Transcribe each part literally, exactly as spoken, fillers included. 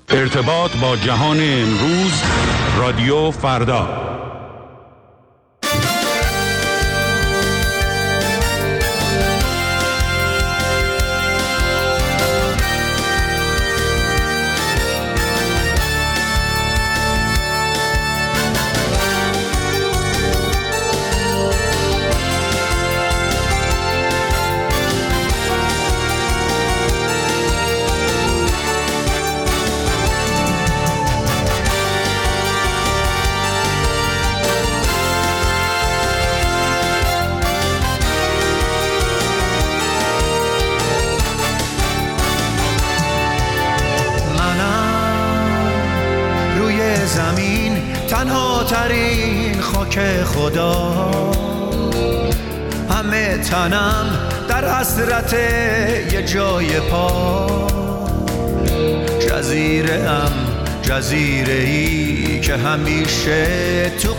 ارتباط با جهان امروز، رادیو فردا. تنها ترین خاک خدا، همه تنم در حسرت یه جای پا. جزیره ام جزیره ای که همیشه تو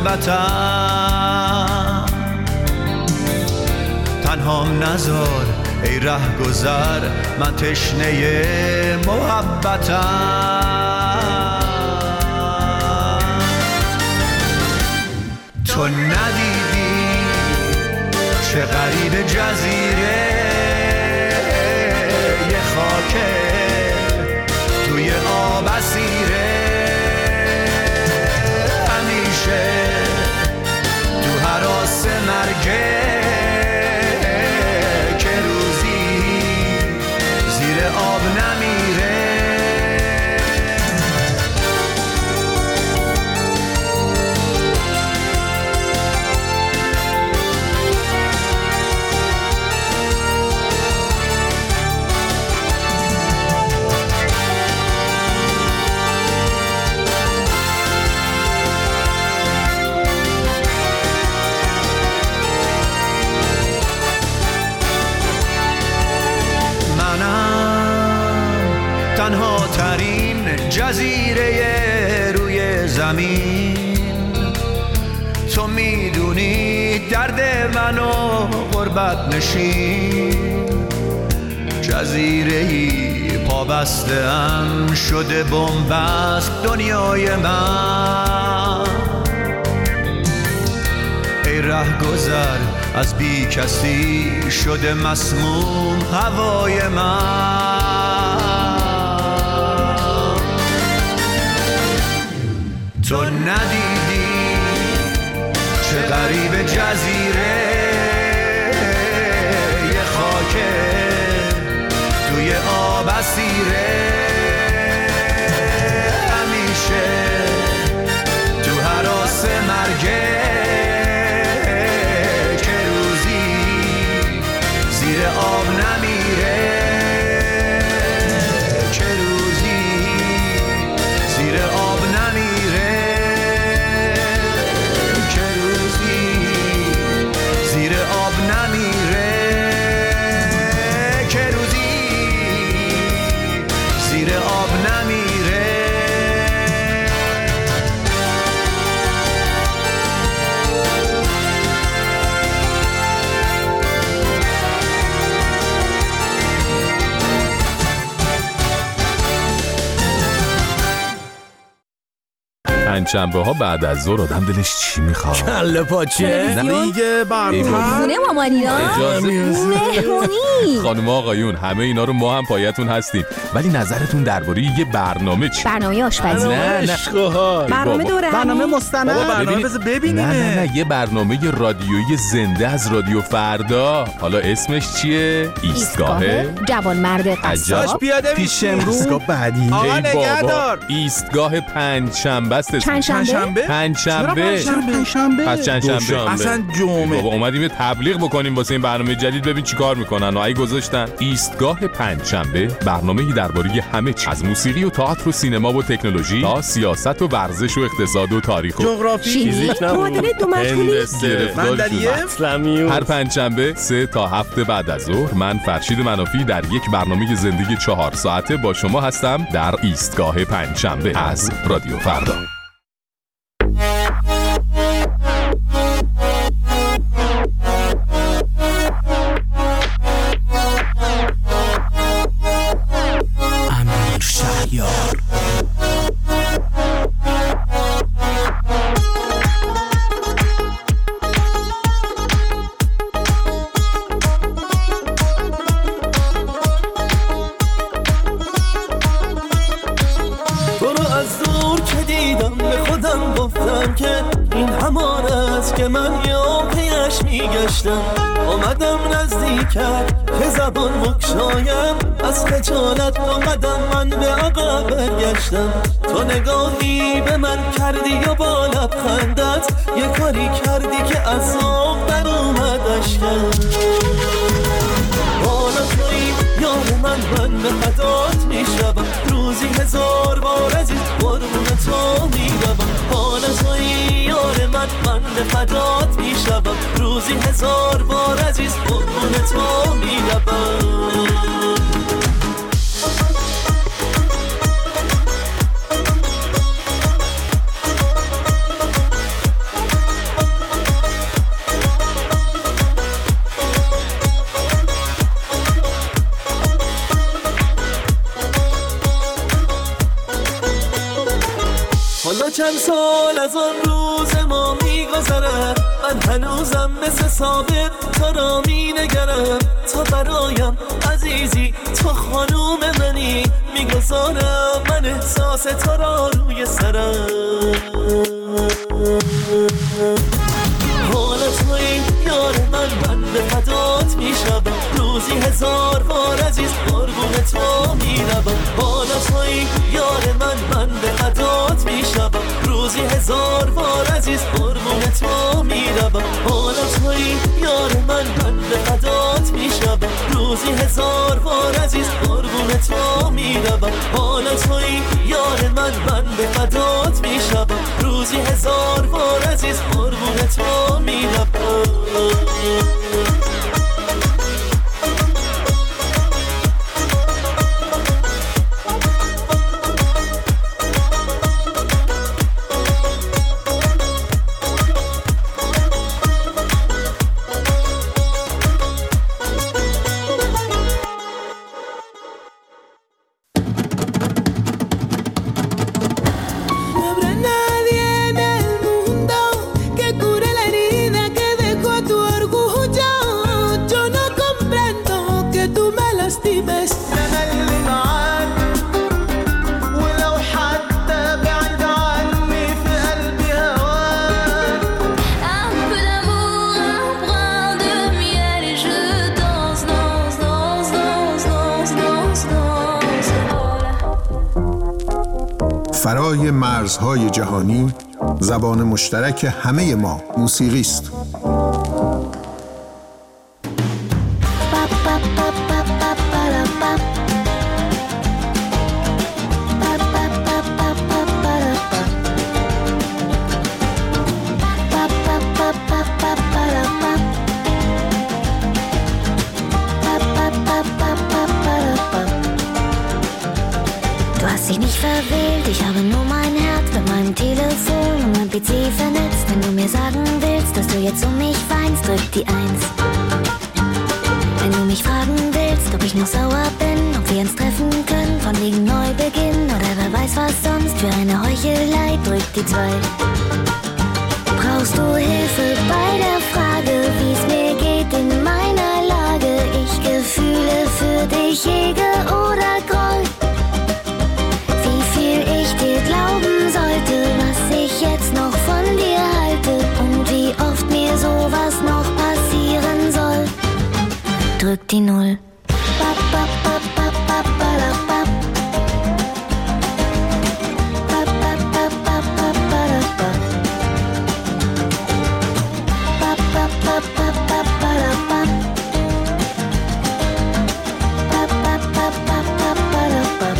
غربتم. تنهام نذار ای ره گذر، من تشنه محبتم. تو ندیدی چه غریب جزیره، یه خاکه توی آب اسیره. همیشه تو هراس مرگه، که روزی زیر آب نمیره. تنها ترین جزیره روی زمین، تو میدونی درد منو غربت نشین. جزیره‌ای پابسته‌ام شده بن‌بست دنیای من. ای ره گذر از بی کسی شده مسموم هوای من. تو ندیدی چه غریب جزیره، یه خاکه توی آب اسیره. همیشه تو هراس مرگه، که روزی زیر آب نمیره. که روزی زیر آب نمیره. زیر آب نمیره. که روزی زیر آب نمیره. پنجشنبه ها بعد از ظهر آدم دلش چی میخواد؟ کله پاچه دیگه برنامه خونه مامانیان مهمونی. خانم آقایون همه اینا رو ما هم پایتون هستیم، ولی نظرتون درباره یه برنامه چی؟ برنامه آشپزی. نه نه برنامه دوره، برنامه مستند، برنامه بذار ببینیم. نه نه نه یه برنامه رادیویی زنده از رادیو فردا. حالا اسمش چیه؟ ایستگاه جوانمرد قصاب. پیاده پیش امروز ایستگاه بعدی. آقا نگهدار. ایستگاه پنجشنبه است. پنجشنبه؟ پنجشنبه. پنجشنبه. پس چندشنبه. اصلا جمعه. بابا اومدیم یه تبلیغ بکنیم واسه این برنامه جدید، ببین چیکار میکنن. و ای گذاشتن ایستگاه پنجشنبه، برنامه‌ای درباره همه چیز، از موسیقی و تئاتر و سینما و تکنولوژی تا سیاست و ورزش و اقتصاد و تاریخ و جغرافی، فیزیک، معادله دو مشغولی، مندلیه. هر پنجشنبه سه تا هفت بعد از ظهر من فرشید منافی در یک برنامه زندگی چهار ساعته با شما هستم در ایستگاه پنجشنبه از رادیو فردا. امیر شهیار عشق من یا پیش میگشتم، آمدم نزدیکت که زبان بکشایم، از خجالت دو قدم من به عقب برگشتم. تو نگاهی به من کردی و با لبخندت یه کاری کردی که از ذوق در اومد اشکم. حالا تویی یار من، من به فدات میشوم، روزی هزار بار عزیز قربون تو میروم. حالا تویی یار من، من به فدات میشوم، روزی هزار بار عزیز قربون تو میروم. حالا چند سال از آن روز ما میگذره، من هنوزم مثل سابق تو را مینگرم. تو برایم عزیزی، تو خانوم منی، میگذارم من احساس تو را روی سرم. حالا تویی یار من، من به فدات میشم، روزی هزار بار عزیز قربون تو میروم. حالا تویی یار من، من به فدات میشم، روزی هزار بار عزیز قربون تو میروم. حالا تویی یار من، من به فدات میشم، روزی هزار بار عزیز قربون تو میروم. حالا تویی یار من، من به فدات میشم، روزی هزار بار عزیز قربون تو میروم. فرای مرزهای جهانی، زبان مشترک همه ما موسیقی است. Ich habe nur mein Herz mit meinem Telefon und mein P C vernetzt. Wenn du mir sagen willst, dass du jetzt um mich weinst, drück die Eins. Wenn du mich fragen willst, ob ich noch sauer bin, ob wir uns treffen können, von wegen Neubeginn oder wer weiß was sonst für eine Heuchelei, drück die Zwei. Brauchst du Hilfe bei der Frage, wie's mir geht in meiner Lage? Ich Gefühle für dich hege oder Groll? Glauben sollte, was ich jetzt noch von dir halte und wie oft mir sowas noch passieren soll. Drück die Null. Bap, bap, bap, bap, bap, bap, bap. Bap, bap, bap, bap, bap, bap, bap. Bap, bap, bap, bap, bap, bap, bap. Bap, bap, bap, bap, bap, bap, bap.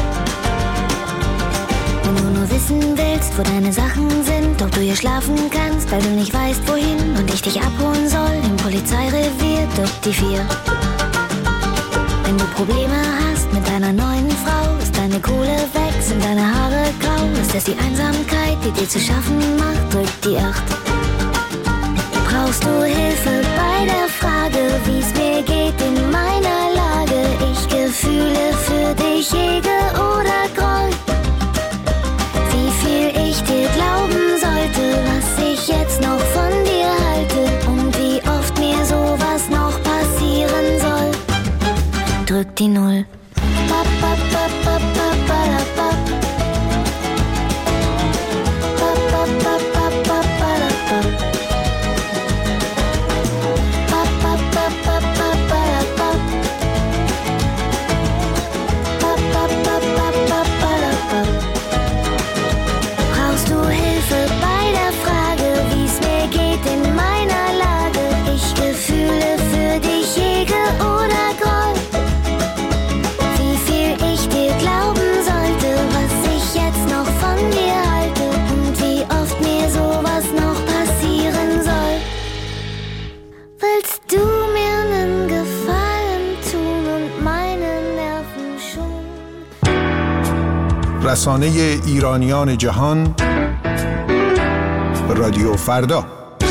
Wissen willst, wo deine Sachen sind, ob du hier schlafen kannst, weil du nicht weißt, wohin und ich dich abholen soll im Polizeirevier, drück die Vier. Wenn du Probleme hast mit deiner neuen Frau, ist deine Kohle weg, sind deine Haare grau, ist es die Einsamkeit, die dir zu schaffen macht, drück die Acht. Brauchst du Hilfe bei der Frage, wie's mir geht in meiner Lage? Ich Gefühle für dich hege oder Groll? Wie viel ich dir glauben sollte, was ich jetzt noch von dir halte und wie oft mir sowas noch passieren soll. Drück die Null. Bap, bap, bap, bap, bap, bap, bap. Bap, bap, bap, bap, bap, bap, bap. رسانه ایرانیان جهان، رادیو فردا.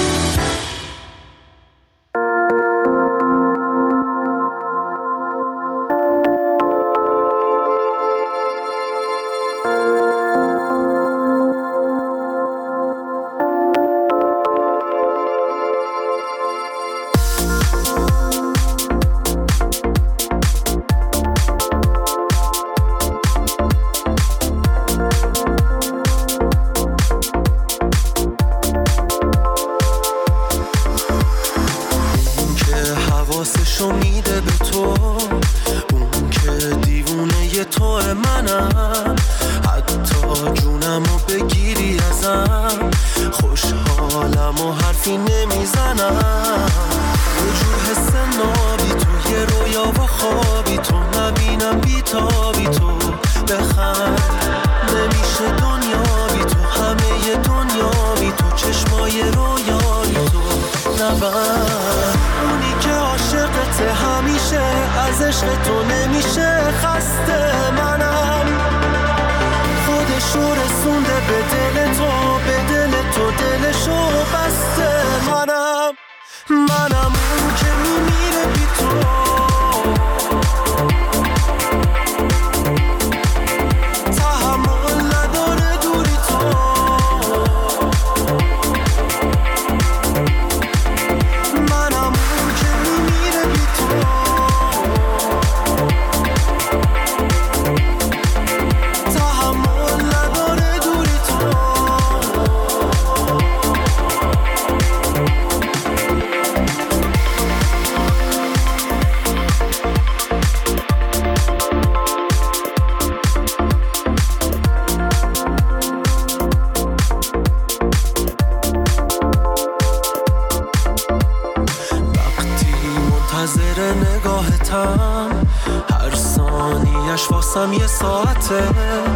هر ثانیش واسم یه ساعته،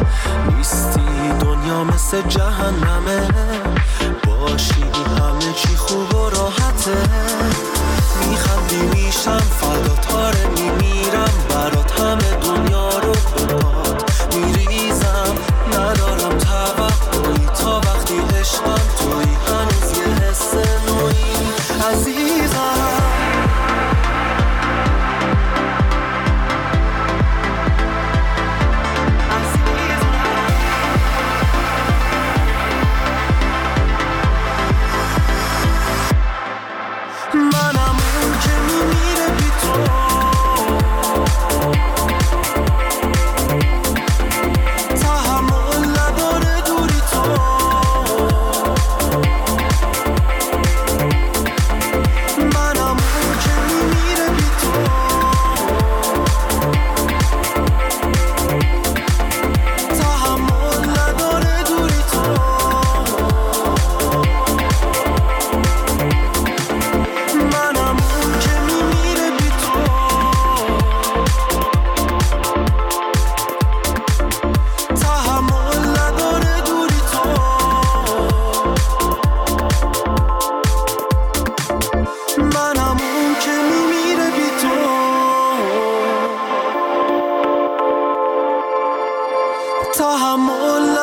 نیستی دنیا مثل جهنمه، باشی همه چی خوب و راحته، میخندی میشم فدات، آره میمیرم برات، همه دنیا رو بهات میریزم، ندارم توقعی تا وقتی عشقم توی، هنوز یه حس نوعی عزیزم. تحمل